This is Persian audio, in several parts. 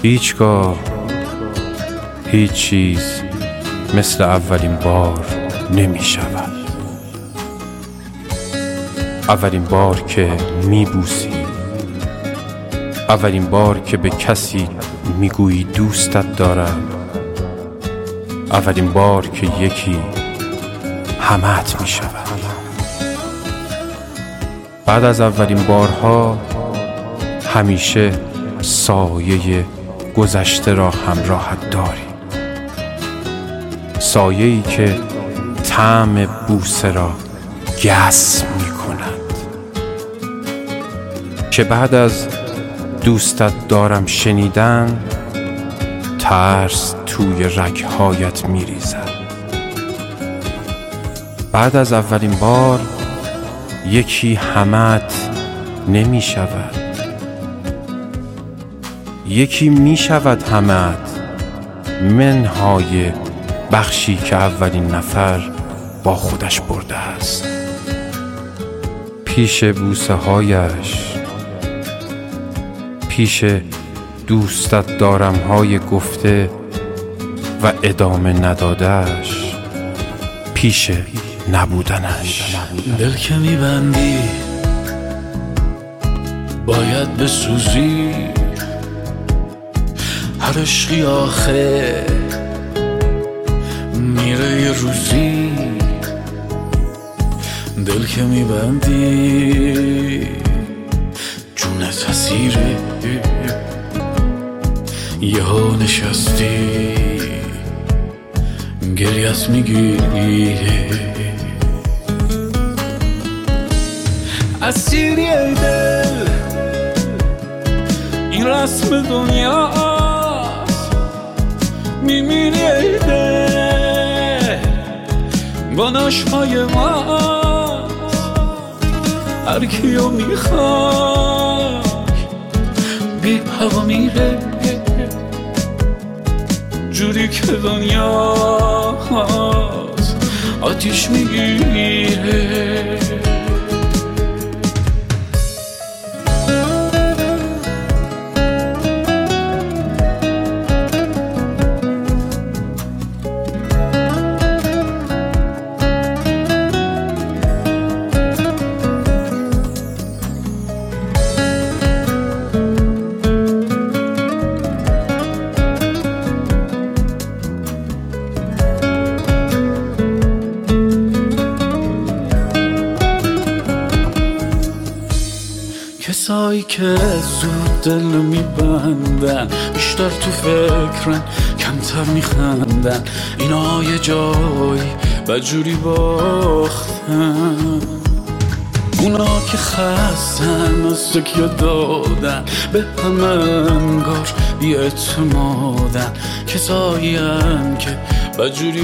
هیچگاه هیچ چیز مثل اولین بار نمی شود. اولین بار که می بوسی، اولین بار که به کسی می گویی دوستت دارم، اولین بار که یکی همه‌ت می شود. بعد از اولین بارها همیشه سایه گذشته را همراهت داری، سایه‌ای که طعم بوسه را گس می کند، که بعد از دوستت دارم شنیدن ترس توی رگ‌هایت می ریزد. بعد از اولین بار یکی همه‌ت نمی شود، یکی می شود همه‌ت، منهای بخشی که اولین نفر با خودش برده است. پیش بوسه هایش، پیش دوستت دارم های گفته و ادامه ندادش، پیش نبودنش. دل که میبندی باید بسوزی، هر عشقی آخه میره یه روزی. دل که میبندی جونت اسیره، یه ها نشستی گریت میگیری. اسیری ای دل، این رسم دنیاست، میمیری ای دل با نشهای ماست. هر کیو میخوای بی هوا میره، جوری که دنیاست آتیش میگیره. کسایی که زود دل میبندن بیشتر تو فکرن، کمتر میخندن، اینا یه جایی بجوری باختن. اونا که خستن از تکیه دادن به همه انگار بی اعتمادن، کسایی هم که بجوری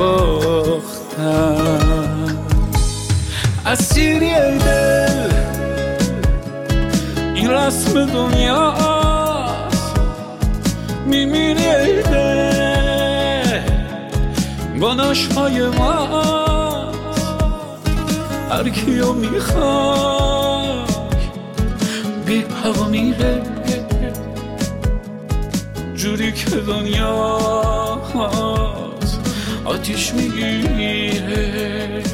باختن. اسیری ای دل، این رسم دنیاست، میمیری ای دل با نشهای ماست. هر کیو میخوای بی هوا میره، جوری که دنیاست آتیش میگیره.